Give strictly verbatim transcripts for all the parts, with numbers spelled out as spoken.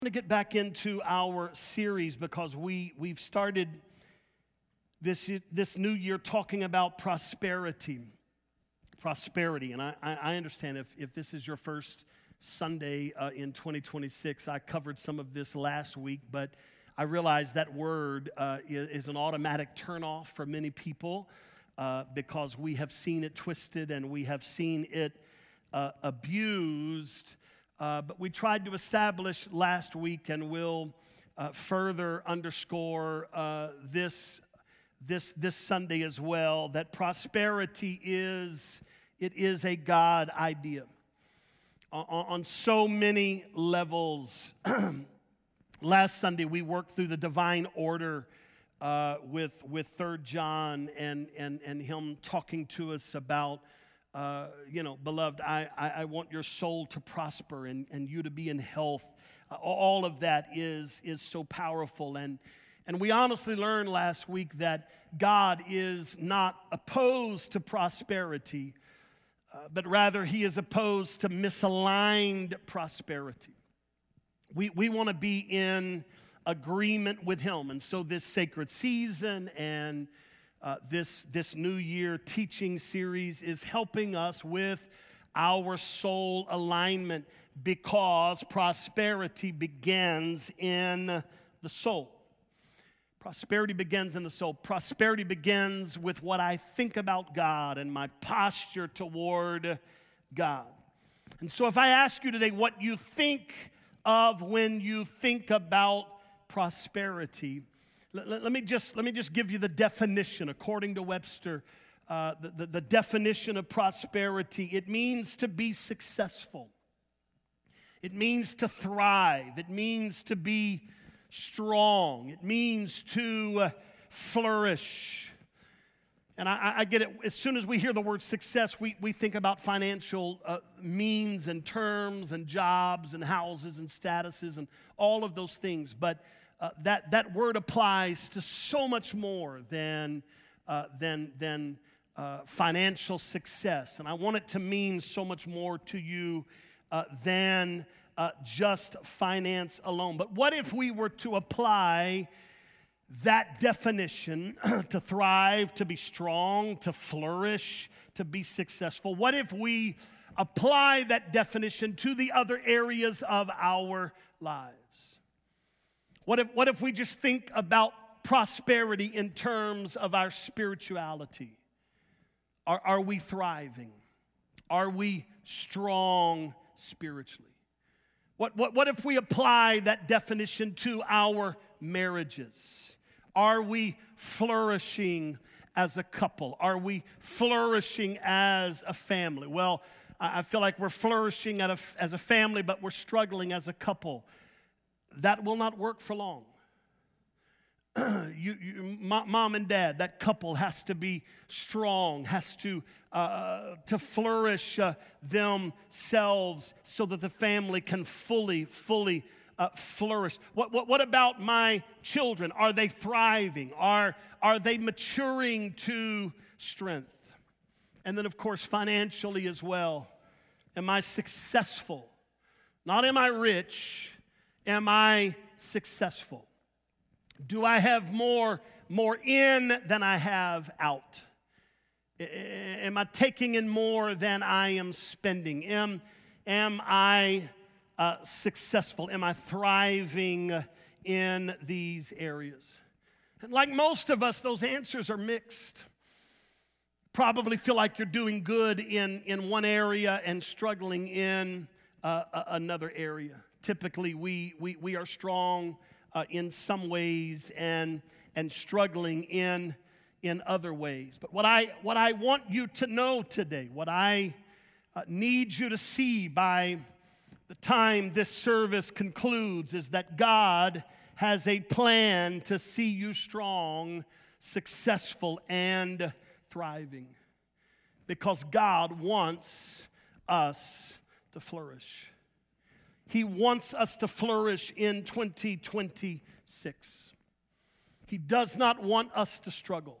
To get back into our series because we, we've started this, this new year talking about prosperity. Prosperity. And I, I understand if, if this is your first Sunday uh, in twenty twenty-six, I covered some of this last week, but I realize that word uh, is, is an automatic turnoff for many people uh, because we have seen it twisted and we have seen it uh, abused. Uh, but we tried to establish last week, and we'll uh, further underscore uh, this, this, this Sunday as well, that prosperity is, it is a God idea on, on so many levels. Last Sunday, we worked through the divine order uh, with, with Third John and, and, and him talking to us about Uh, you know, beloved, I, I, I want your soul to prosper and, and you to be in health. Uh, all of that is, is so powerful. And, and we honestly learned last week that God is not opposed to prosperity, uh, but rather he is opposed to misaligned prosperity. We, we want to be in agreement with him. And so this sacred season and Uh, this, this New Year teaching series is helping us with our soul alignment because prosperity begins in the soul. Prosperity begins in the soul. Prosperity begins with what I think about God and my posture toward God. And so if I ask you today what you think of when you think about prosperity, Let, let me just let me just give you the definition according to Webster. Uh, the, the, the definition of prosperity: it means to be successful. It means to thrive. It means to be strong. It means to uh, flourish. And I, I get it. As soon as we hear the word success, we, we think about financial uh, means and terms and jobs and houses and statuses and all of those things. But Uh, that, that word applies to so much more than, uh, than, than uh, financial success. And I want it to mean so much more to you uh, than uh, just finance alone. But what if we were to apply that definition to thrive, to be strong, to flourish, to be successful? What if we apply that definition to the other areas of our lives? What if, what if we just think about prosperity in terms of our spirituality? Are, are we thriving? Are we strong spiritually? What, what, what if we apply that definition to our marriages? Are we flourishing as a couple? Are we flourishing as a family? Well, I, I feel like we're flourishing at a, as a family, but we're struggling as a couple. That will not work for long. you, you, mom and dad, that couple has to be strong, has to, uh, to flourish uh, themselves so that the family can fully, fully uh, flourish. What, what, what about my children? Are they thriving? Are, are they maturing to strength? And then, of course, financially as well. Am I successful? Not am I rich. Am I successful? Do I have more, more in than I have out? Am I taking in more than I am spending? Am, am I uh, successful? Am I thriving in these areas? And like most of us, those answers are mixed. Probably feel like you're doing good in, in one area and struggling in uh, another area. Typically, we, we, we are strong uh, in some ways and, and struggling in, in other ways. But what I, what I want you to know today, what I uh, need you to see by the time this service concludes is that God has a plan to see you strong, successful, and thriving. Because God wants us to flourish. He wants us to flourish in twenty twenty-six. He does not want us to struggle,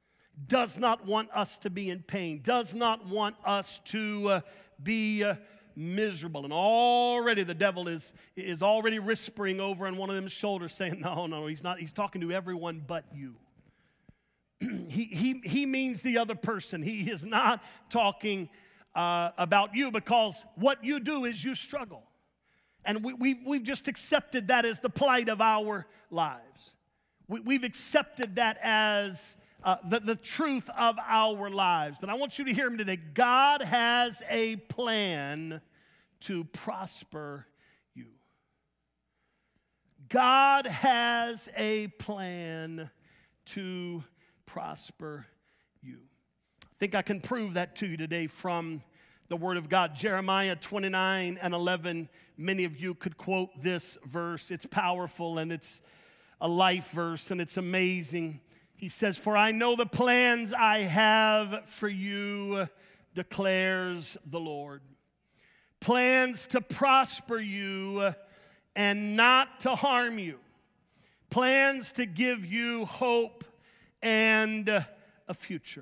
does not want us to be in pain, does not want us to uh, be uh, miserable. And already the devil is, is already whispering over on one of them's shoulders saying, no, no, he's not. He's talking to everyone but you. he, he, he means the other person. He is not talking uh, about you, because what you do is you struggle. And we, we've, we've just accepted that as the plight of our lives. We, we've accepted that as uh, the, the truth of our lives. But I want you to hear me today. God has a plan to prosper you. God has a plan to prosper you. I think I can prove that to you today from the Word of God. Jeremiah twenty-nine and eleven. Many of you could quote this verse. It's powerful and it's a life verse and it's amazing. He says, "For I know the plans I have for you, declares the Lord. Plans to prosper you and not to harm you. Plans to give you hope and a future."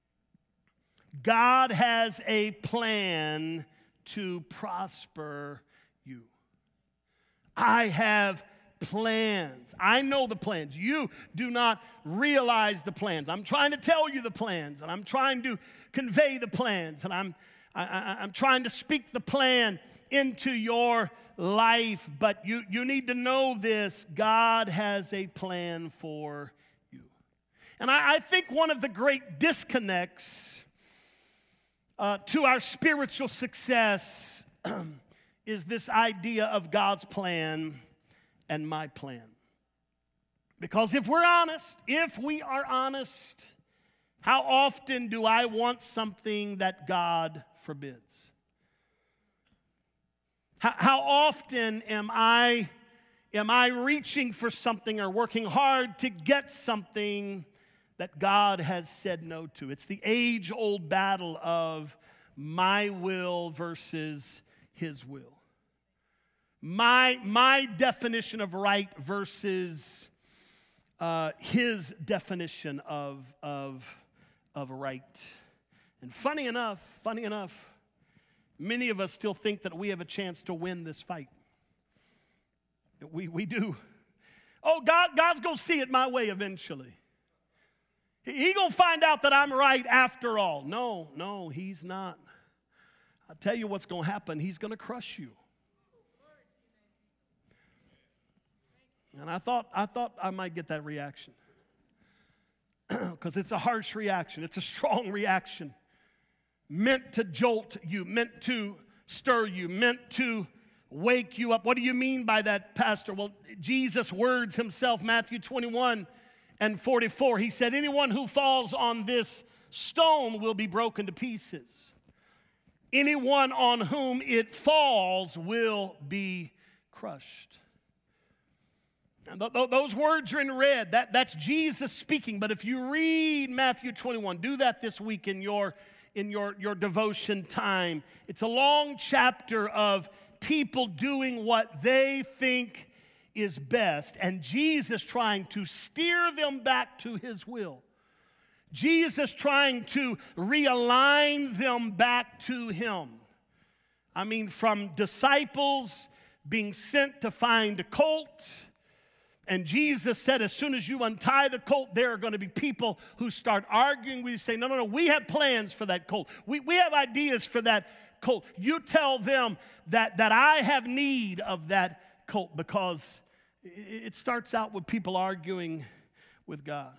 God has a plan to prosper you. I have plans. I know the plans. You do not realize the plans. I'm trying to tell you the plans, and I'm trying to convey the plans, and I'm I, I, I'm trying to speak the plan into your life, but you, you need to know this. God has a plan for you. And I, I think one of the great disconnects uh, to our spiritual success is this idea of God's plan and my plan. Because if we're honest, if we are honest, how often do I want something that God forbids? How, how often am I, am I reaching for something or working hard to get something that God has said no to? It's the age-old battle of my will versus His will. My, my definition of right versus uh, His definition of, of, of right. And funny enough, funny enough, many of us still think that we have a chance to win this fight. We, we do. Oh, God, God's going to see it my way eventually. He's he going to find out that I'm right after all. No, no, He's not. I'll tell you what's going to happen. He's going to crush you. And I thought, I thought I might get that reaction. Because it's a harsh reaction. It's a strong reaction. Meant to jolt you, meant to stir you, meant to wake you up. What do you mean by that, Pastor? Well, Jesus' words Himself, Matthew twenty-one and forty-four. He said, anyone who falls on this stone will be broken to pieces. Anyone on whom it falls will be crushed. And th- th- those words are in red. That, that's Jesus speaking. But if you read Matthew twenty-one, do that this week in your in your, your devotion time. It's a long chapter of people doing what they think is best, and Jesus trying to steer them back to His will. Jesus trying to realign them back to Him. I mean, from disciples being sent to find a colt. And Jesus said, as soon as you untie the colt, there are going to be people who start arguing with you, say, no, no, no, we have plans for that colt. We, we have ideas for that colt. You tell them that, that I have need of that colt, because it starts out with people arguing with God.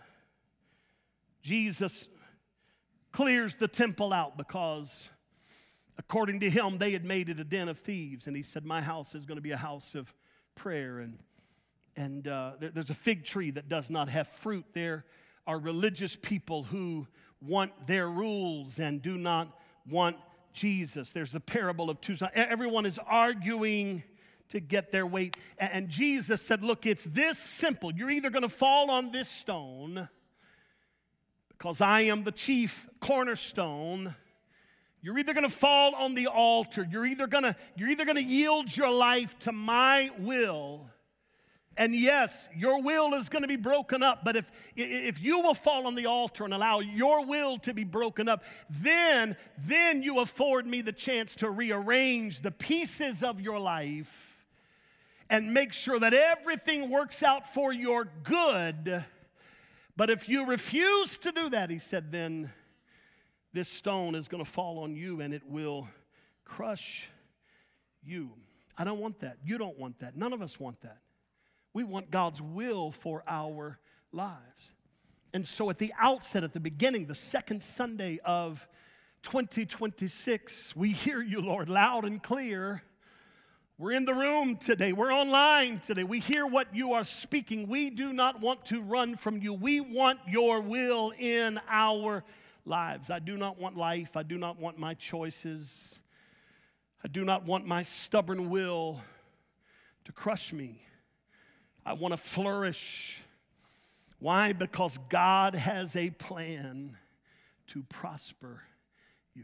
Jesus clears the temple out because, according to Him, they had made it a den of thieves. And He said, my house is going to be a house of prayer. And And uh, there, there's a fig tree that does not have fruit. There are religious people who want their rules and do not want Jesus. There's the parable of two sons. Everyone is arguing to get their weight. And Jesus said, look, it's this simple. You're either going to fall on this stone, because I am the chief cornerstone. You're either going to fall on the altar. You're either going to, you're either going to yield your life to my will, And yes, your will is going to be broken up, but if, if you will fall on the altar and allow your will to be broken up, then, then you afford me the chance to rearrange the pieces of your life and make sure that everything works out for your good. But if you refuse to do that, he said, then this stone is going to fall on you and it will crush you. I don't want that. You don't want that. None of us want that. We want God's will for our lives. And so at the outset, at the beginning, the second Sunday of twenty twenty-six, we hear you, Lord, loud and clear. We're in the room today. We're online today. We hear what you are speaking. We do not want to run from you. We want your will in our lives. I do not want life. I do not want my choices. I do not want my stubborn will to crush me. I want to flourish. Why? Because God has a plan to prosper you.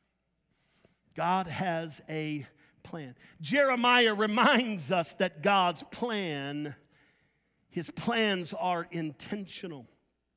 God has a plan. Jeremiah reminds us that God's plan, his plans are intentional.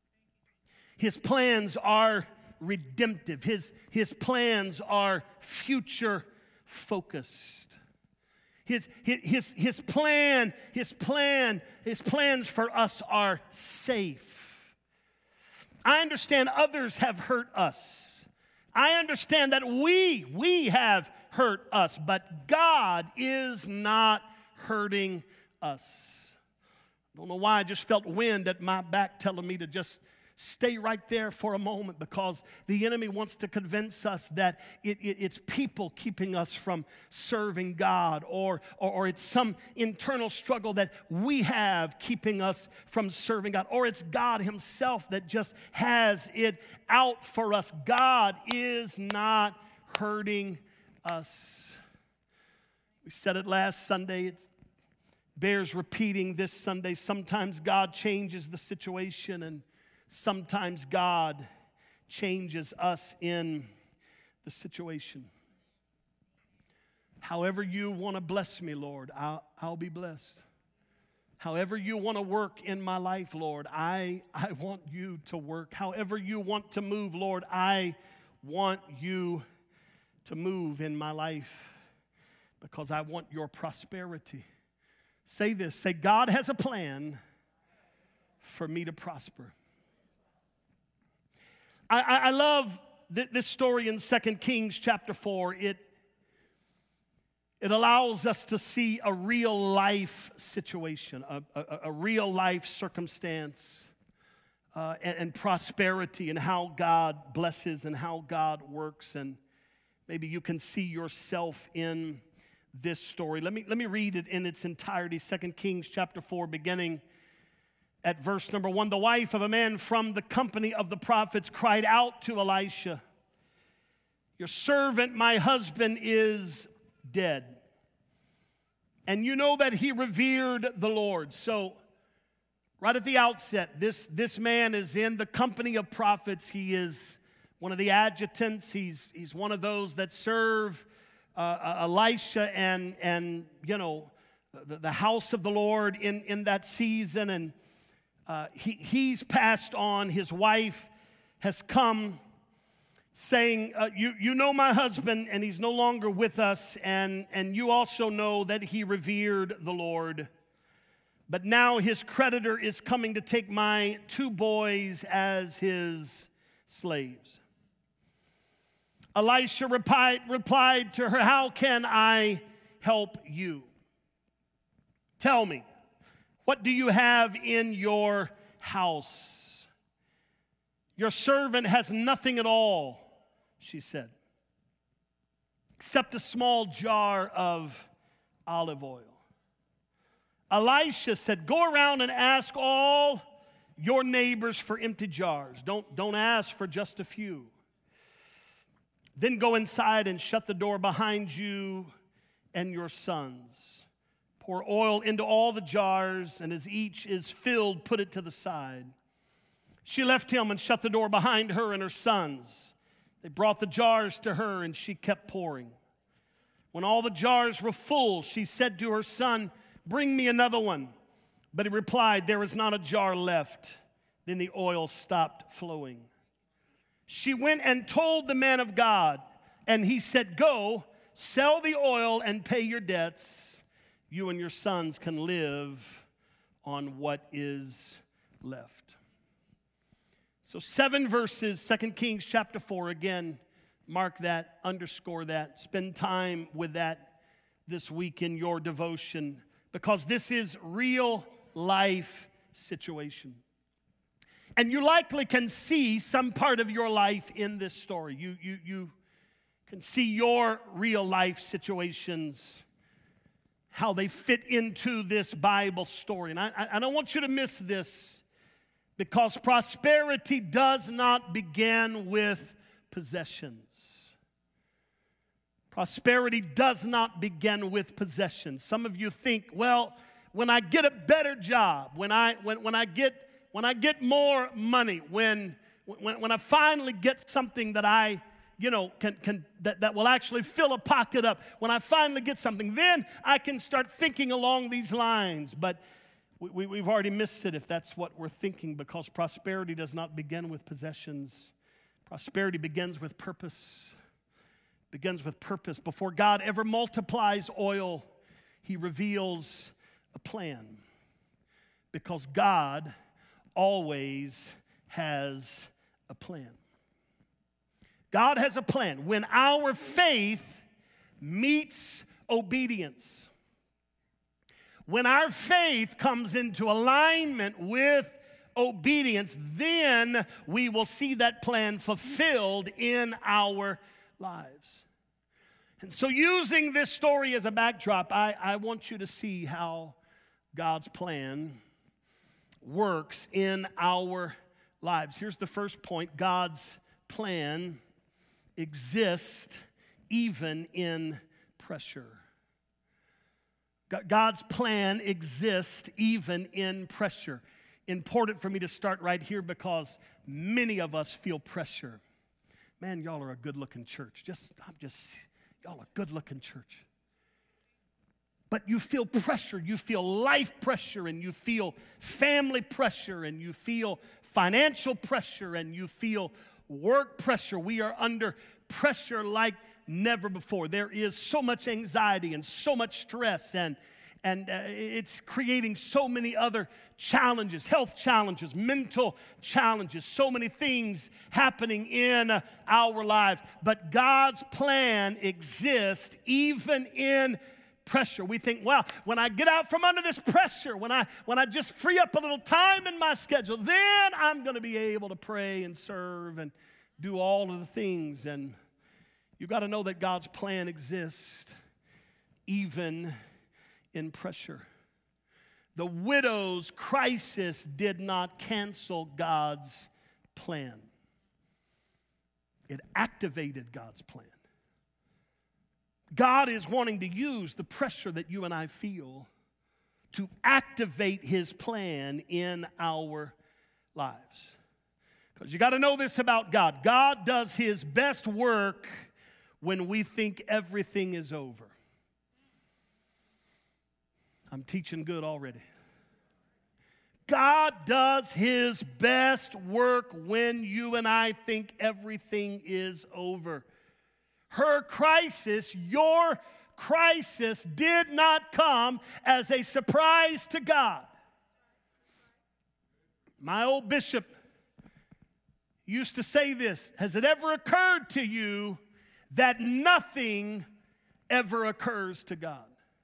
His plans are redemptive. His, his plans are future focused. His, his, his plan, his plan, his plans for us are safe. I understand others have hurt us. I understand that we, we have hurt us, but God is not hurting us. I don't know why, I just felt wind at my back telling me to just stay right there for a moment, because the enemy wants to convince us that it, it, it's people keeping us from serving God, or, or, or it's some internal struggle that we have keeping us from serving God, or it's God himself that just has it out for us. God is not hurting us. We said it last Sunday. It bears repeating this Sunday. Sometimes God changes the situation, and sometimes God changes us in the situation. However you want to bless me, Lord, I'll, I'll be blessed. However you want to work in my life, Lord, I, I want you to work. However you want to move, Lord, I want you to move in my life, because I want your prosperity. Say this, say, God has a plan for me to prosper. I, I love th- this story in Second Kings chapter four. It, it allows us to see a real life situation, a, a, a real life circumstance, uh, and, and prosperity, and how God blesses and how God works. And maybe you can see yourself in this story. Let me, let me read it in its entirety. Second Kings chapter four, beginning at verse number one. The wife of a man from the company of the prophets cried out to Elisha, "Your servant, my husband, is dead. And you know that he revered the Lord." So, right at the outset, this, this man is in the company of prophets. He is one of the adjutants. He's, he's one of those that serve uh, Elisha and, and you know, the, the house of the Lord in, in that season. And Uh, he, he's passed on. His wife has come saying, uh, you, you know my husband, and he's no longer with us, and, and you also know that he revered the Lord. But now his creditor is coming to take my two boys as his slaves. Elisha replied, replied to her, "How can I help you? Tell me, what do you have in your house?" "Your servant has nothing at all," she said, "except a small jar of olive oil." Elisha said, "Go around and ask all your neighbors for empty jars. Don't, don't ask for just a few. Then go inside and shut the door behind you and your sons. Pour oil into all the jars, and as each is filled, put it to the side." She left him and shut the door behind her and her sons. They brought the jars to her, and she kept pouring. When all the jars were full, she said to her son, "Bring me another one." But he replied, there is not a jar left. Then the oil stopped flowing. She went and told the man of God, and he said, go, sell the oil and pay your debts. You and your sons can live on what is left. So seven verses, Second Kings chapter four. Again, mark that, underscore that. Spend time with that this week in your devotion, because this is real life situation. And you likely can see some part of your life in this story. You, you, you can see your real life situations, how they fit into this Bible story. And I, I don't want you to miss this, because prosperity does not begin with possessions. Prosperity does not begin with possessions. Some of you think, well, when I get a better job, when I, when, when I get When I get more money, when, when, when I finally get something that I, you know, can, can that, that will actually fill a pocket up, when I finally get something, then I can start thinking along these lines. But we, we, we've already missed it if that's what we're thinking, because prosperity does not begin with possessions. Prosperity begins with purpose. Begins with purpose. Before God ever multiplies oil, he reveals a plan. Because God always has a plan. God has a plan. When our faith meets obedience, when our faith comes into alignment with obedience, then we will see that plan fulfilled in our lives. And so, using this story as a backdrop, I, I want you to see how God's plan works in our lives. Here's the first point. God's plan exists even in pressure. God's plan exists even in pressure. Important for me to start right here, because many of us feel pressure. Man, y'all are a good-looking church. Just, I'm just, y'all are a good-looking church. But you feel pressure, you feel life pressure, and you feel family pressure, and you feel financial pressure, and you feel work pressure. We are under pressure like never before. There is so much anxiety and so much stress, and, and uh, it's creating so many other challenges, health challenges, mental challenges, so many things happening in uh, our lives. But God's plan exists even in pressure. We think, well, when I get out from under this pressure, when I when I just free up a little time in my schedule, then I'm going to be able to pray and serve and do all of the things. And you got to know that God's plan exists even in pressure. The widow's crisis did not cancel God's plan. It activated God's plan. God is wanting to use the pressure that you and I feel to activate his plan in our lives. Because you got to know this about God. God does his best work when we think everything is over. I'm teaching good already. God does his best work when you and I think everything is over. Her crisis, your crisis, did not come as a surprise to God. My old bishop used to say this: has it ever occurred to you that nothing ever occurs to God?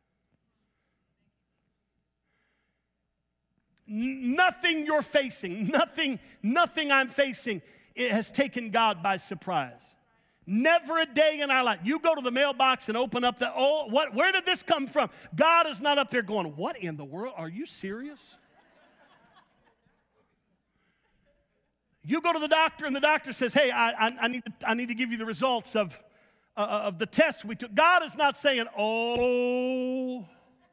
N- nothing you're facing, nothing, nothing I'm facing, it has taken God by surprise. Never a day in our life. You go to the mailbox and open up the, oh, what, where did this come from? God is not up there going, what in the world? Are you serious? You go to the doctor and the doctor says, hey, I, I, I, need, to, I need to give you the results of, uh, of the test we took. God is not saying, oh,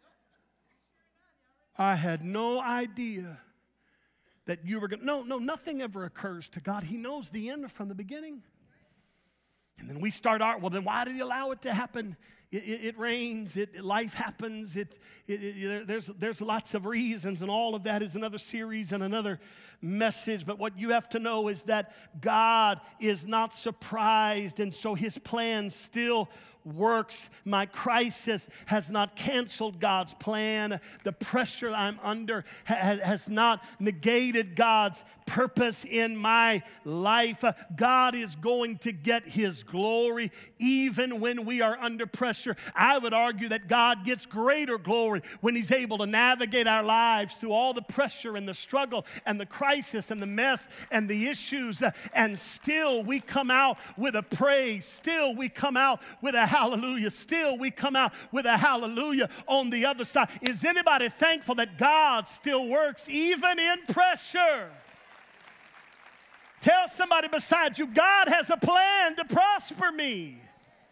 I had no idea that you were going to. No, no, nothing ever occurs to God. He knows the end from the beginning. And then we start our, well, then why did he allow it to happen It, it, it rains, it, life happens, it, it, it, there's, there's lots of reasons, and all of that is another series and another message. But what you have to know is that God is not surprised, and so his plan still works. My crisis has not canceled God's plan. The pressure I'm under ha- has not negated God's purpose in my life. God is going to get his glory even when we are under pressure. I would argue that God gets greater glory when he's able to navigate our lives through all the pressure and the struggle and the crisis and the mess and the issues, and still we come out with a praise. Still we come out with a hallelujah. Still we come out with a hallelujah on the other side. Is anybody thankful that God still works even in pressure? Tell somebody beside you, God has a plan to prosper me.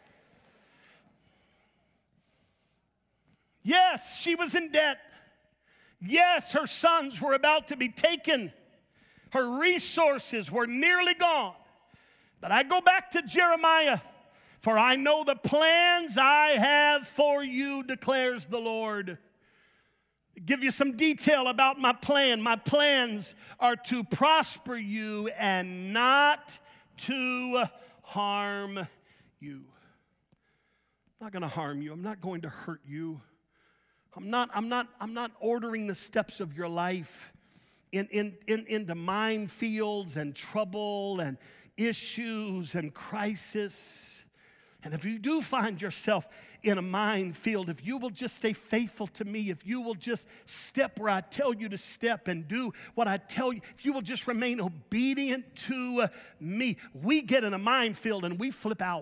Yes, she was in debt. Yes, her sons were about to be taken. Her resources were nearly gone. But I go back to Jeremiah. For I know the plans I have for you, declares the Lord. Give you some detail about my plan. My plans are to prosper you and not to harm you. I'm not going to harm you. I'm not going to hurt you. I'm not, I'm not, I'm not ordering the steps of your life in, in, in, into minefields and trouble and issues and crisis. And if you do find yourself in a minefield, if you will just stay faithful to me, if you will just step where I tell you to step and do what I tell you, if you will just remain obedient to uh, me, we get in a minefield and we flip out.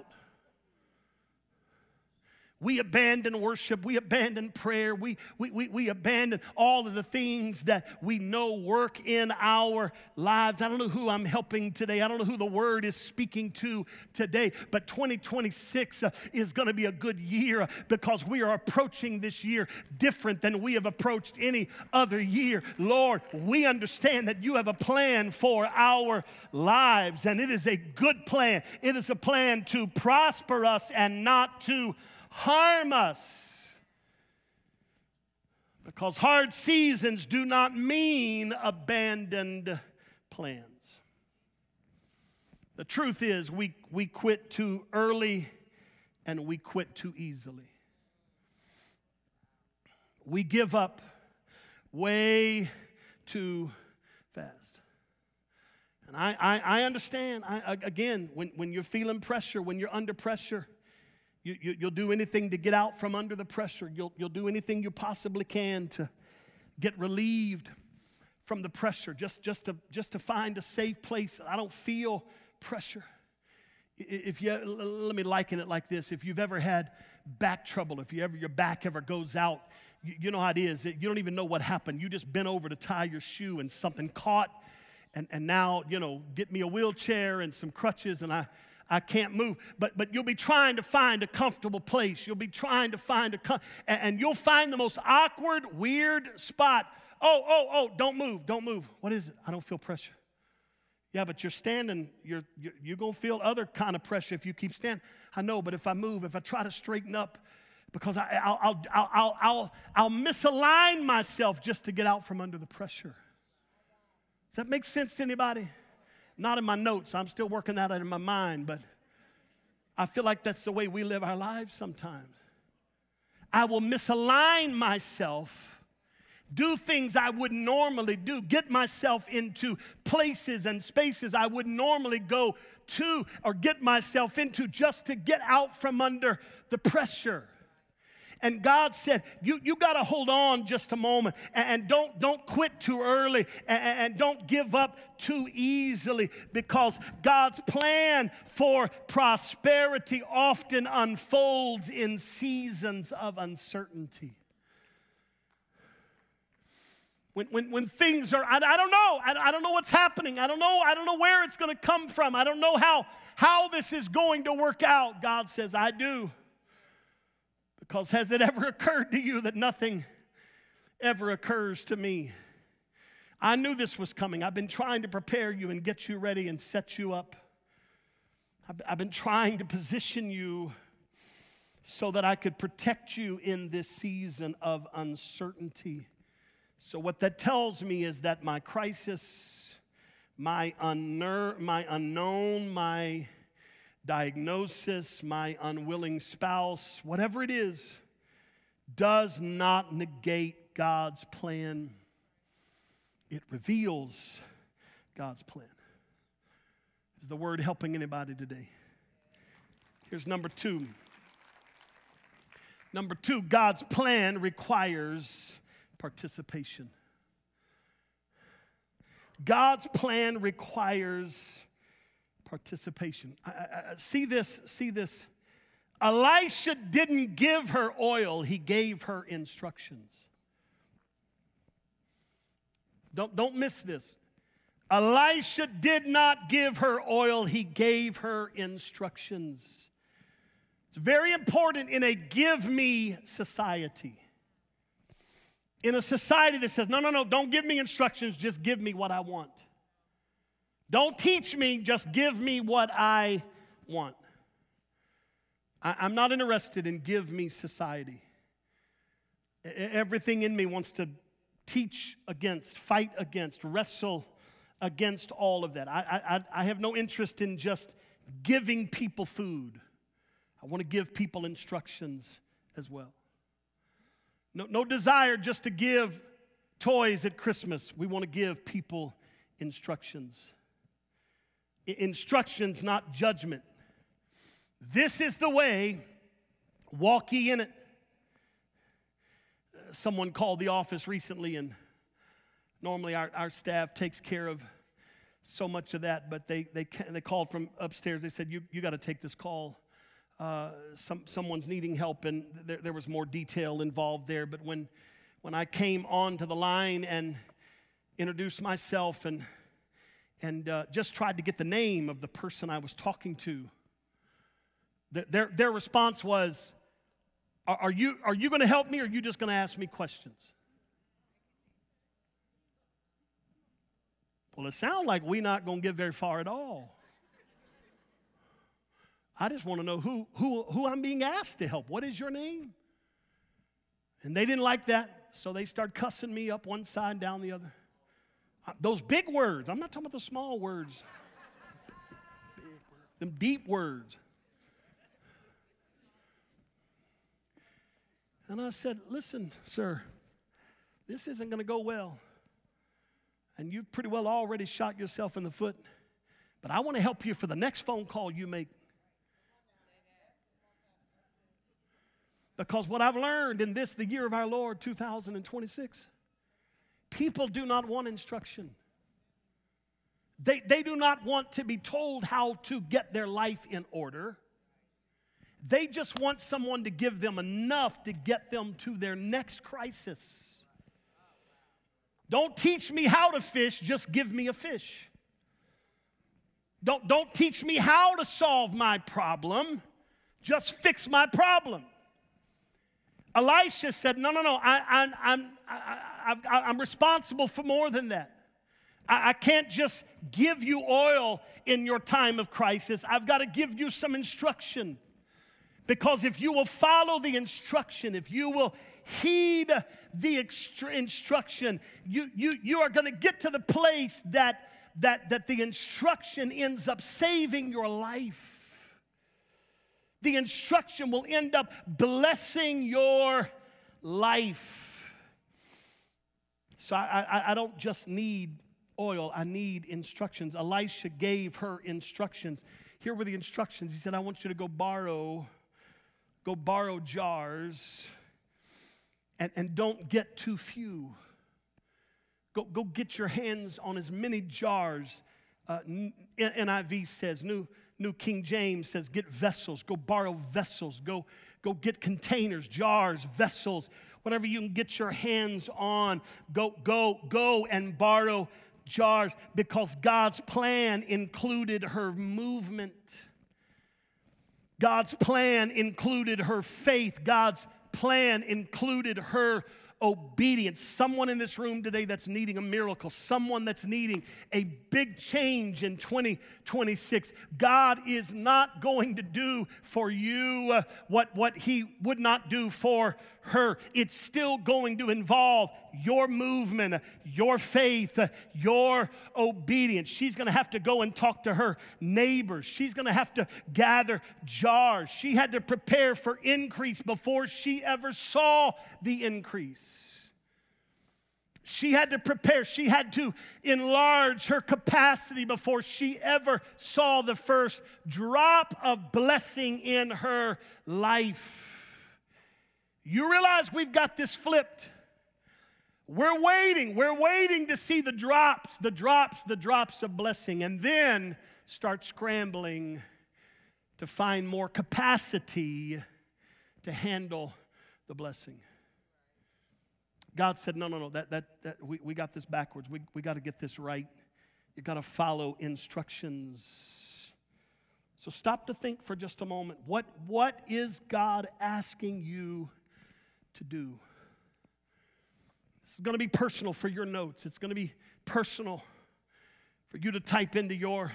We abandon worship. We abandon prayer. We, we, we, we abandon all of the things that we know work in our lives. I don't know who I'm helping today. I don't know who the word is speaking to today. But twenty twenty-six uh, is going to be a good year because we are approaching this year different than we have approached any other year. Lord, we understand that you have a plan for our lives, and it is a good plan. It is a plan to prosper us and not to harm us, because hard seasons do not mean abandoned plans. The truth is we, we quit too early and we quit too easily. We give up way too fast. And I, I, I understand, I, again, when, when you're feeling pressure, when you're under pressure, You, you, you'll do anything to get out from under the pressure. You'll, you'll do anything you possibly can to get relieved from the pressure, just, just, to, just to find a safe place. I don't feel pressure. If you, let me liken it like this. If you've ever had back trouble, if you ever, your back ever goes out, you, you know how it is. You don't even know what happened. You just bent over to tie your shoe and something caught, and, and now, you know, get me a wheelchair and some crutches, and I... I can't move, but but you'll be trying to find a comfortable place. You'll be trying to find a, com- and, and you'll find the most awkward, weird spot. Oh, oh, oh, don't move, don't move. What is it? I don't feel pressure. Yeah, but you're standing, you're, you're, you're going to feel other kind of pressure if you keep standing. I know, but if I move, if I try to straighten up, because I, I'll, I'll, I'll, I'll, I'll, I'll misalign myself just to get out from under the pressure. Does that make sense to anybody? Not in my notes. I'm still working that out in my mind, but I feel like that's the way we live our lives sometimes. I will misalign myself, do things I wouldn't normally do, get myself into places and spaces I wouldn't normally go to or get myself into just to get out from under the pressure. And God said, you, you got to hold on just a moment, and, and don't, don't quit too early, and, and don't give up too easily, because God's plan for prosperity often unfolds in seasons of uncertainty. When, when, when things are, I, I don't know, I, I don't know what's happening. I don't know, I don't know where it's going to come from. I don't know how, how this is going to work out. God says, I do. Because has it ever occurred to you that nothing ever occurs to me? I knew this was coming. I've been trying to prepare you and get you ready and set you up. I've, I've been trying to position you so that I could protect you in this season of uncertainty. So what that tells me is that my crisis, my, unner- my unknown, my diagnosis, my unwilling spouse, whatever it is, does not negate God's plan. It reveals God's plan. Is the word helping anybody today? Here's number two. Number two, God's plan requires participation. God's plan requires participation. I, I, I, see this, see this. Elisha didn't give her oil, he gave her instructions. Don't, don't miss this. Elisha did not give her oil, he gave her instructions. It's very important in a give me society. In a society that says, no, no, no, don't give me instructions, just give me what I want. Don't teach me, just give me what I want. I, I'm not interested in give me society. Everything in me wants to teach against, fight against, wrestle against all of that. I, I, I have no interest in just giving people food. I want to give people instructions as well. No, no desire just to give toys at Christmas. We want to give people instructions. I, instructions, not judgment. This is the way, walk ye in it. Someone called the office recently, and normally our, our staff takes care of so much of that, but they they they called from upstairs. They said, you, you got to take this call. Uh, some, someone's needing help, and there, there was more detail involved there. But when, when I came onto the line and introduced myself and, and uh, just tried to get the name of the person I was talking to, th- their, their response was, are, are you, are you going to help me, or are you just going to ask me questions? Well, it sounds like we're not going to get very far at all. I just want to know who, who, who I'm being asked to help. What is your name? And they didn't like that, so they started cussing me up one side and down the other. Those big words. I'm not talking about the small words. Big words. Them deep words. And I said, listen, sir, this isn't going to go well. And you've pretty well already shot yourself in the foot. But I want to help you for the next phone call you make. Because what I've learned in this, the year of our Lord, two thousand twenty-six, people do not want instruction. They, they do not want to be told how to get their life in order. They just want someone to give them enough to get them to their next crisis. Don't teach me how to fish, just give me a fish. Don't, don't teach me how to solve my problem, just fix my problem. Elisha said, no, no, no, I, I, I'm, I, I, I'm responsible for more than that. I, I can't just give you oil in your time of crisis. I've got to give you some instruction. Because if you will follow the instruction, if you will heed the extra instruction, you, you, you are going to get to the place that, that, that the instruction ends up saving your life. The instruction will end up blessing your life. So I, I, I don't just need oil, I need instructions. Elisha gave her instructions. Here were the instructions. He said, I want you to go borrow, go borrow jars, and, and don't get too few. Go, go get your hands on as many jars. Uh, N I V says, New New King James says, get vessels. Go borrow vessels. Go, go get containers, jars, vessels, whatever you can get your hands on. Go, go, go and borrow jars, because God's plan included her movement. God's plan included her faith. God's plan included her obedience. Someone in this room today that's needing a miracle, someone that's needing a big change in twenty twenty-six. God is not going to do for you uh, what, what he would not do for her. It's still going to involve your movement, your faith, your obedience. She's going to have to go and talk to her neighbors. She's going to have to gather jars. She had to prepare for increase before she ever saw the increase. She had to prepare. She had to enlarge her capacity before she ever saw the first drop of blessing in her life. You realize we've got this flipped. We're waiting. We're waiting to see the drops, the drops, the drops of blessing, and then start scrambling to find more capacity to handle the blessing. God said, no, no, no, that, that, that, we, we got this backwards. We, we got to get this right. You got to follow instructions. So stop to think for just a moment. What, what is God asking you to do? This is going to be personal for your notes. It's going to be personal for you to type into your,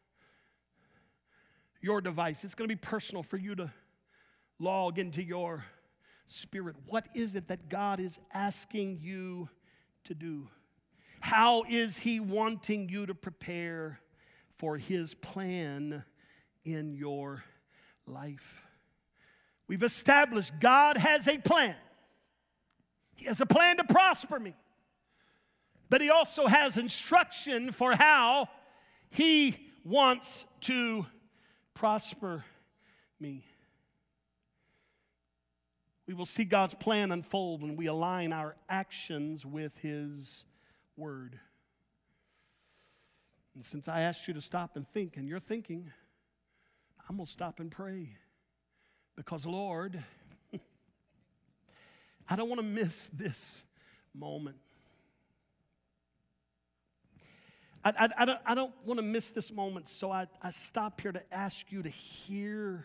your device. It's going to be personal for you to log into your spirit. What is it that God is asking you to do? How is he wanting you to prepare for his plan in your life? We've established God has a plan. He has a plan to prosper me. But he also has instruction for how he wants to prosper me. We will see God's plan unfold when we align our actions with his word. And since I asked you to stop and think, and you're thinking, I'm going to stop and pray. Because, Lord, I don't want to miss this moment. I, I, I don't, I don't want to miss this moment, so I, I stop here to ask you to hear.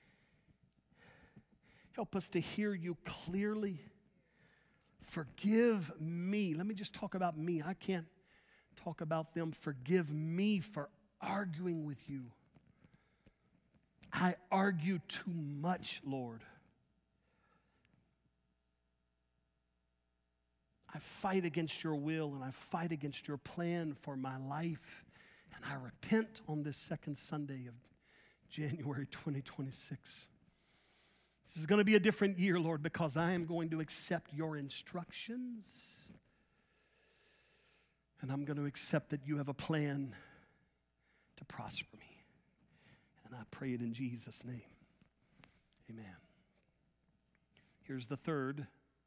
Help us to hear you clearly. Forgive me. Let me just talk about me. I can't talk about them. Forgive me for arguing with you. I argue too much, Lord. I fight against your will and I fight against your plan for my life. And I repent on this second Sunday of January twenty twenty-six. This is going to be a different year, Lord, because I am going to accept your instructions. And I'm going to accept that you have a plan to prosper me. And I pray it in Jesus' name. Amen. Here's the third.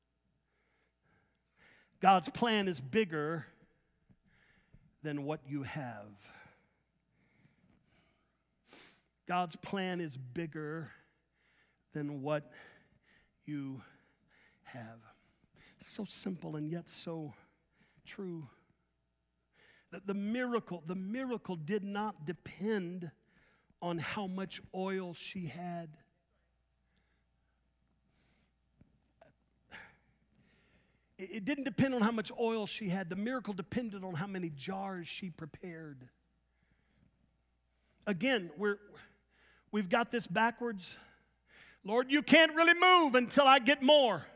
God's plan is bigger than what you have. God's plan is bigger than what you have. So simple and yet so true. The, the miracle, the miracle did not depend on how much oil she had. It, it didn't depend on how much oil she had. The miracle depended on how many jars she prepared. Again, we're, we've got this backwards. Lord, you can't really move until I get more.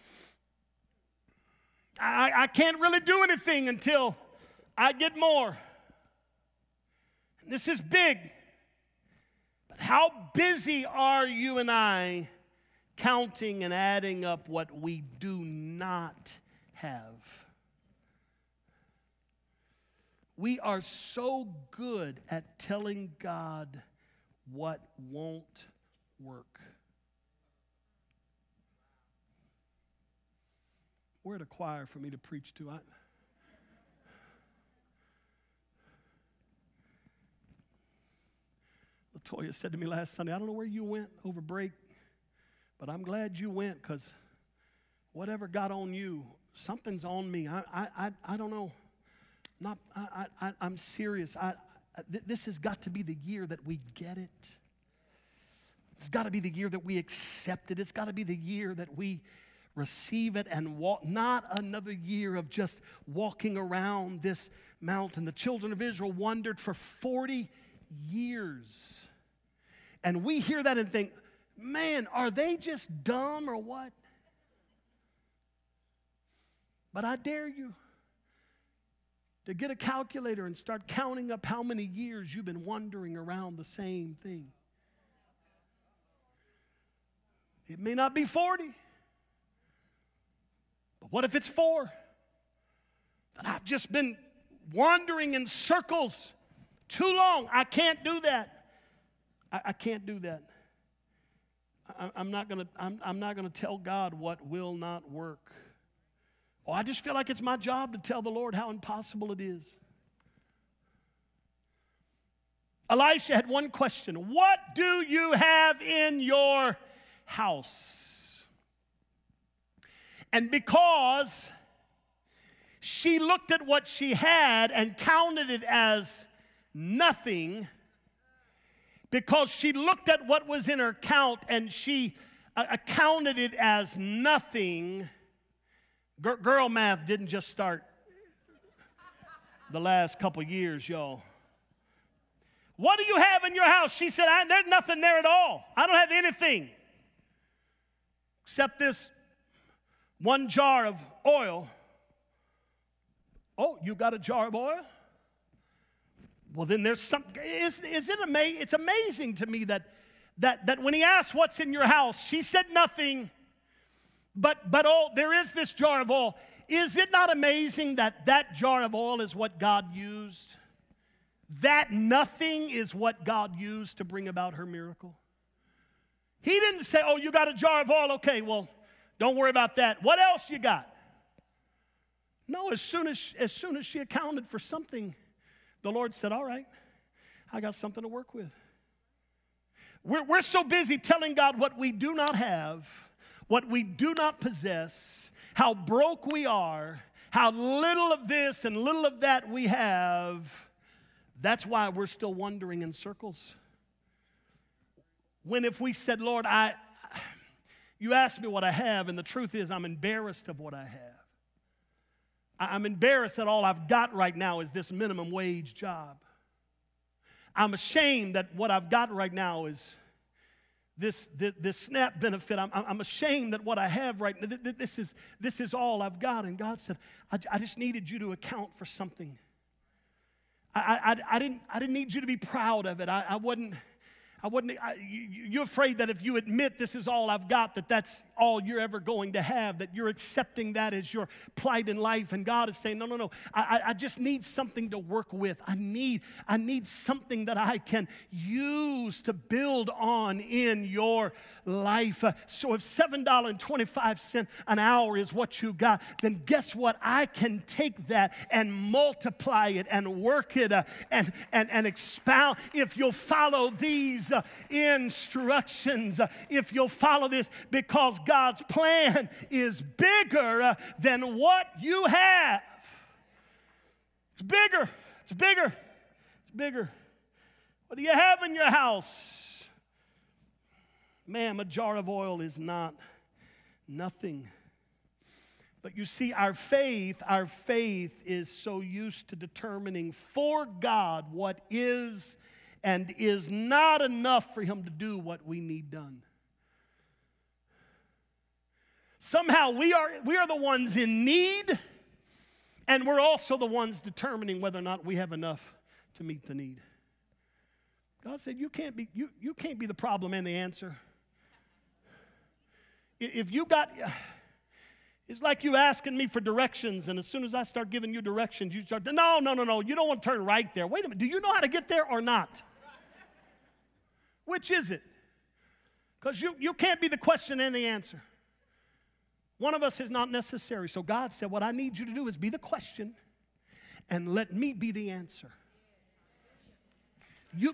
I, I can't really do anything until I get more. And this is big. But how busy are you and I counting and adding up what we do not have? We are so good at telling God what won't work. We're at a choir for me to preach to. I, Latoya said to me last Sunday, I don't know where you went over break, but I'm glad you went because whatever got on you, something's on me. I, I, I, I don't know. Not, I, I, I'm serious. I, I, this has got to be the year that we get it. It's got to be the year that we accept it. It's got to be the year that we receive it and walk. Not another year of just walking around this mountain. The children of Israel wandered for forty years. And we hear that and think, man, are they just dumb or what? But I dare you to get a calculator and start counting up how many years you've been wandering around the same thing. It may not be forty, but what if it's four? That I've just been wandering in circles too long. I can't do that. I, I can't do that. I, I'm not gonna. I'm, I'm not gonna tell God what will not work. Oh, I just feel like it's my job to tell the Lord how impossible it is. Elisha had one question. What do you have in your house? And because she looked at what she had and counted it as nothing, because she looked at what was in her count and she uh, counted it as nothing. Girl math didn't just start the last couple years, y'all. What do you have in your house? She said, I, there's nothing there at all. I don't have anything except this one jar of oil. Oh, you got a jar of oil? Well, then there's something. Is, is it amazing? It's amazing to me that, that, that when he asked what's in your house, she said nothing. But, but oh, there is this jar of oil. Is it not amazing that that jar of oil is what God used? That nothing is what God used to bring about her miracle. He didn't say, oh, you got a jar of oil. Okay, well, don't worry about that. What else you got? No, as soon as, as soon as she accounted for something, the Lord said, all right, I got something to work with. We're, we're so busy telling God what we do not have, what we do not possess, how broke we are, how little of this and little of that we have. That's why we're still wandering in circles. When if we said, Lord, I, you asked me what I have, and the truth is I'm embarrassed of what I have. I'm embarrassed that all I've got right now is this minimum wage job. I'm ashamed that what I've got right now is This, this, this SNAP benefit. I'm, I'm ashamed that what I have right now, this is, this is all I've got. And God said, I, I just needed you to account for something. I, I, I, didn't, I didn't need you to be proud of it. I, I wasn't, I wasn't I, you, you're afraid that if you admit this is all I've got, that that's all you're ever going to have, that you're accepting that as your plight in life. And God is saying, no, no, no, I, I just need something to work with. I need, I need something that I can use to build on in your life. Uh, so if seven dollars and twenty-five cents an hour is what you got, then guess what? I can take that and multiply it and work it uh, and, and, and expound. If you'll follow these uh, instructions, uh, if you'll follow this, because God's plan is bigger uh, than what you have. It's bigger. It's bigger. It's bigger. What do you have in your house? Ma'am, a jar of oil is not nothing. But you see, our faith, our faith is so used to determining for God what is and is not enough for Him to do what we need done. Somehow we are, we are the ones in need, and we're also the ones determining whether or not we have enough to meet the need. God said, you can't be, you, you can't be the problem and the answer. If you got, it's like you asking me for directions, and as soon as I start giving you directions, you start, no, no, no, no, you don't want to turn right there. Wait a minute, do you know how to get there or not? Which is it? Because you, you can't be the question and the answer. One of us is not necessary. So God said, what I need you to do is be the question and let me be the answer. You...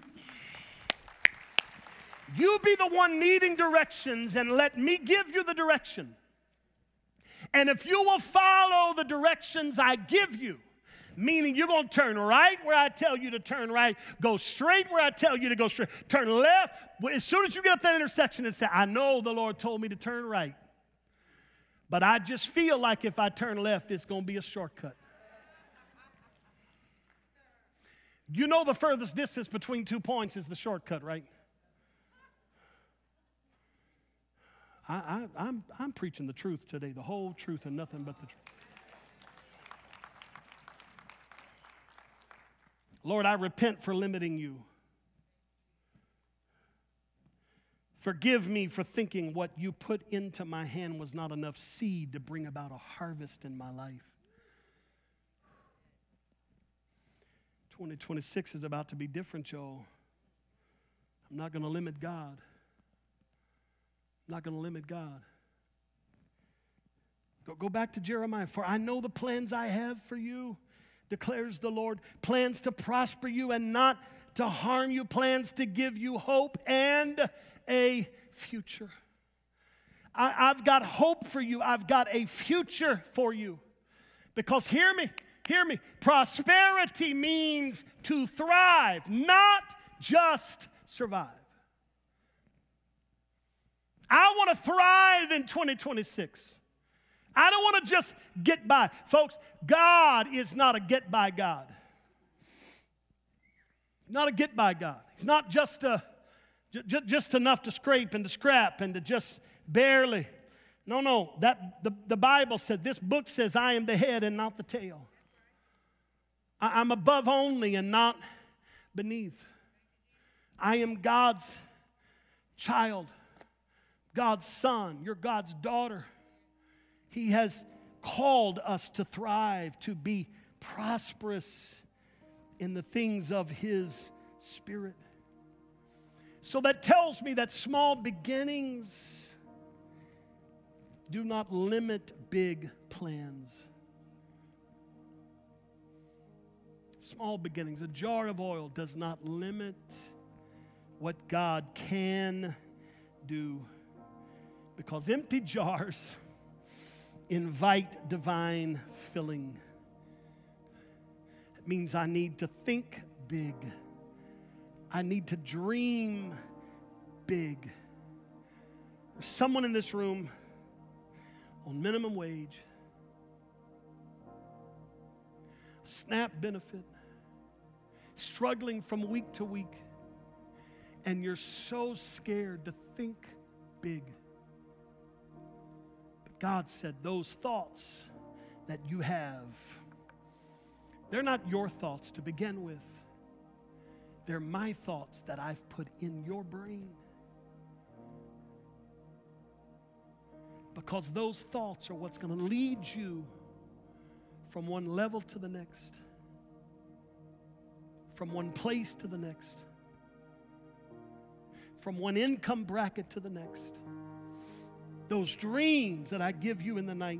You be the one needing directions and let me give you the direction. And if you will follow the directions I give you, meaning you're going to turn right where I tell you to turn right, go straight where I tell you to go straight, turn left. As soon as you get up that intersection and say, I know the Lord told me to turn right. But I just feel like if I turn left, it's going to be a shortcut. You know the furthest distance between two points is the shortcut, right? I, I, I'm, I'm preaching the truth today, the whole truth and nothing but the truth. Lord, I repent for limiting you. Forgive me for thinking what you put into my hand was not enough seed to bring about a harvest in my life. twenty twenty-six is about to be different, y'all. I'm not going to limit God. I'm not going to limit God. Go, go back to Jeremiah. For I know the plans I have for you, declares the Lord. Plans to prosper you and not to harm you. Plans to give you hope and a future. I, I've got hope for you. I've got a future for you. Because hear me, hear me. Prosperity means to thrive, not just survive. I want to thrive in twenty twenty-six. I don't want to just get by. Folks, God is not a get-by God. Not a get-by God. He's not just, a, j- just enough to scrape and to scrap and to just barely. No, no. That, the, the Bible said, this book says, I am the head and not the tail. I, I'm above only and not beneath. I am God's child. God's son, you're God's daughter. He has called us to thrive, to be prosperous in the things of His Spirit. So that tells me that small beginnings do not limit big plans. Small beginnings, a jar of oil does not limit what God can do. Because empty jars invite divine filling. It means I need to think big. I need to dream big. There's someone in this room on minimum wage, SNAP benefit, struggling from week to week, and you're so scared to think big. God said those thoughts that you have, they're not your thoughts to begin with. They're my thoughts that I've put in your brain. Because those thoughts are what's going to lead you from one level to the next, from one place to the next, from one income bracket to the next. Those dreams that I give you in the night,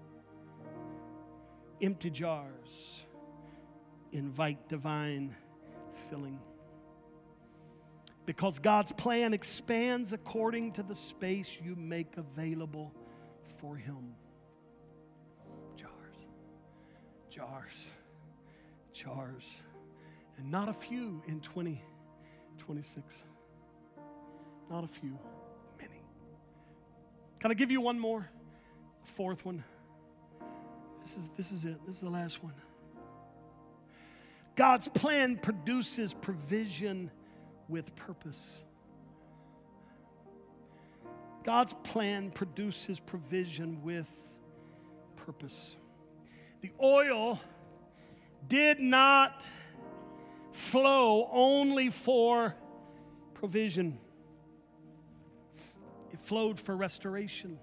empty jars, invite divine filling. Because God's plan expands according to the space you make available for Him. Jars, jars, jars. And not a few in twenty twenty-six. Not a few. Can I give you one more? A fourth one. This is, this is it. This is the last one. God's plan produces provision with purpose. God's plan produces provision with purpose. The oil did not flow only for provision. It flowed for restoration.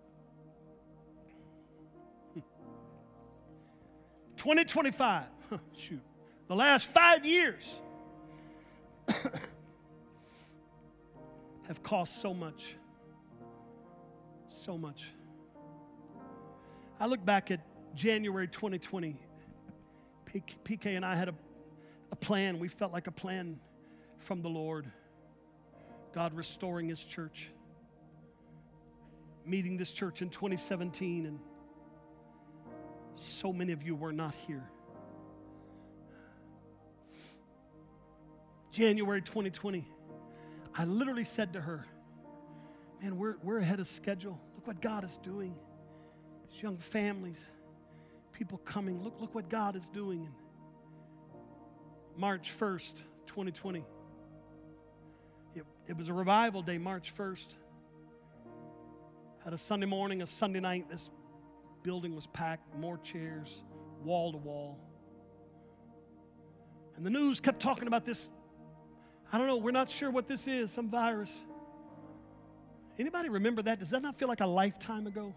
twenty twenty-five, huh, shoot, the last five years have cost so much. So much. I look back at January twenty twenty. P K and I had a, a plan. We felt like a plan from the Lord. God restoring His church. Meeting this church in twenty seventeen, and so many of you were not here. January twenty twenty, I literally said to her, man, we're, we're ahead of schedule. Look what God is doing. young families, people coming. Look, look what God is doing. And March first, twenty twenty. It, it was a revival day, March first. Had a Sunday morning, a Sunday night. This building was packed, more chairs, wall to wall. And the news kept talking about this. I don't know, we're not sure what this is, some virus. Anybody remember that? Does that not feel like a lifetime ago?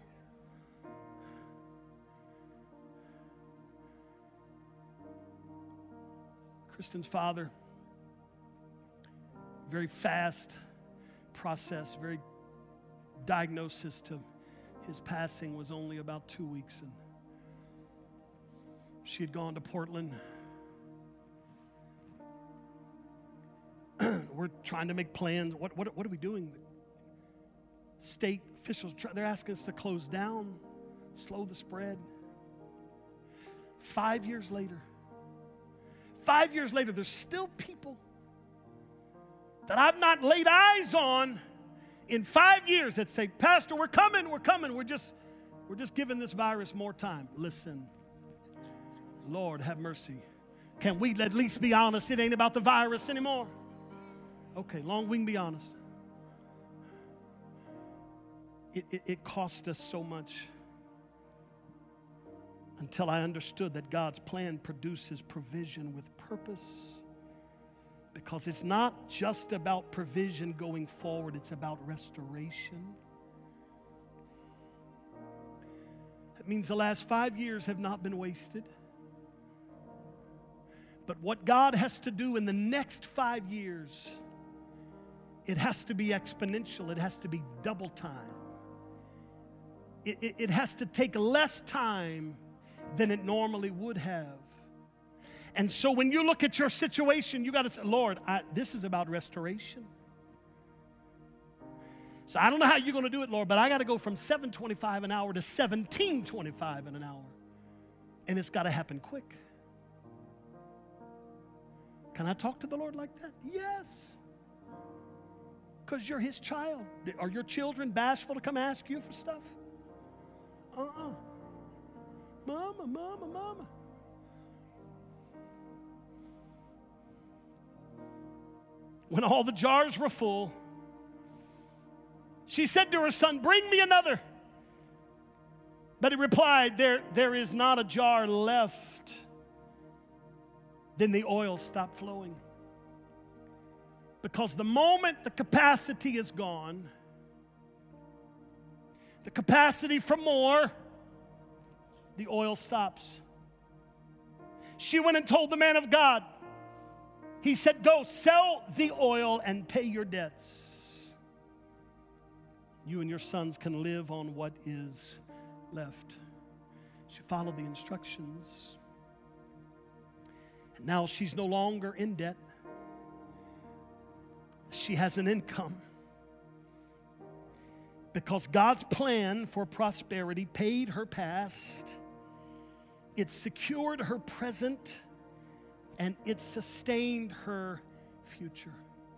Kristen's father, very fast process, very diagnosis to his passing was only about two weeks. And she had gone to Portland. We're trying to make plans. What, what, what are we doing? State officials, they're asking us to close down, slow the spread. Five years later, five years later, there's still people that I've not laid eyes on in five years that say, Pastor, we're coming, we're coming. We're just, we're just giving this virus more time. Listen, Lord, have mercy. Can we at least be honest? It ain't about the virus anymore. Okay, long we can be honest. It, it, it cost us so much until I understood that God's plan produces provision with purpose. Because it's not just about provision going forward, it's about restoration. That means the last five years have not been wasted. But what God has to do in the next five years, it has to be exponential. It has to be double time. It, it, it has to take less time than it normally would have. And so when you look at your situation, you got to say, Lord, I, this is about restoration. So I don't know how you're going to do it, Lord, but I got to go from seven twenty-five an hour to seventeen twenty-five in an hour. And it's got to happen quick. Can I talk to the Lord like that? Yes. Because you're his child. Are your children bashful to come ask you for stuff? Uh-uh. Mama, mama, mama. When all the jars were full, she said to her son, bring me another. But he replied, there, there is not a jar left. Then the oil stopped flowing. Because the moment the capacity is gone, the capacity for more, the oil stops. She went and told the man of God. He said, go sell the oil and pay your debts. You and your sons can live on what is left. She followed the instructions. And now she's no longer in debt. She has an income. Because God's plan for prosperity paid her past, it secured her present, and it sustained her future.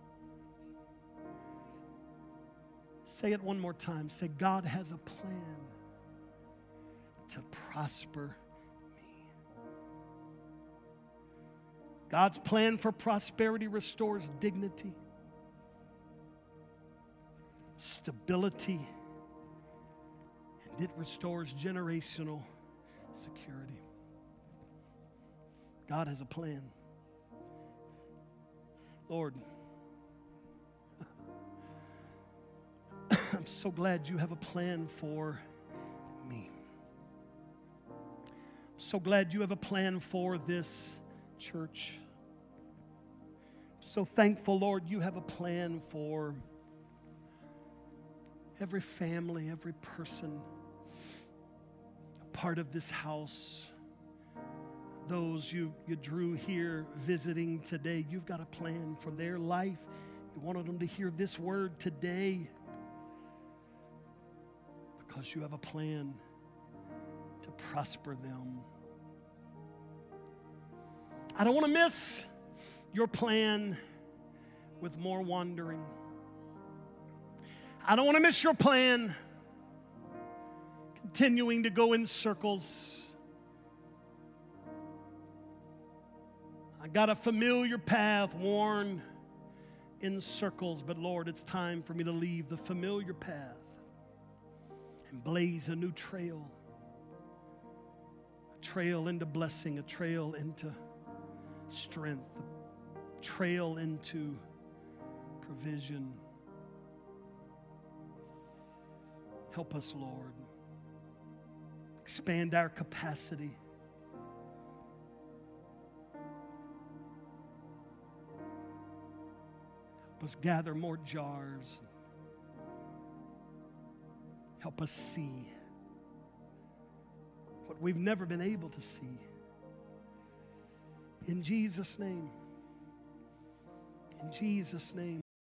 Say it one more time. Say, God has a plan to prosper me. God's plan for prosperity restores dignity, stability, and it restores generational security. God has a plan. Lord, I'm so glad you have a plan for me. I'm so glad you have a plan for this church. I'm so thankful, Lord, you have a plan for every family, every person, a part of this house. Those you, you drew here visiting today, you've got a plan for their life. You wanted them to hear this word today because you have a plan to prosper them. I don't want to miss your plan with more wandering. I don't want to miss your plan continuing to go in circles. I got a familiar path worn in circles, but Lord, it's time for me to leave the familiar path and blaze a new trail. A trail into blessing, a trail into strength, a trail into provision. Help us, Lord. Expand our capacity. Help us gather more jars. Help us see what we've never been able to see. In Jesus' name. In Jesus' name.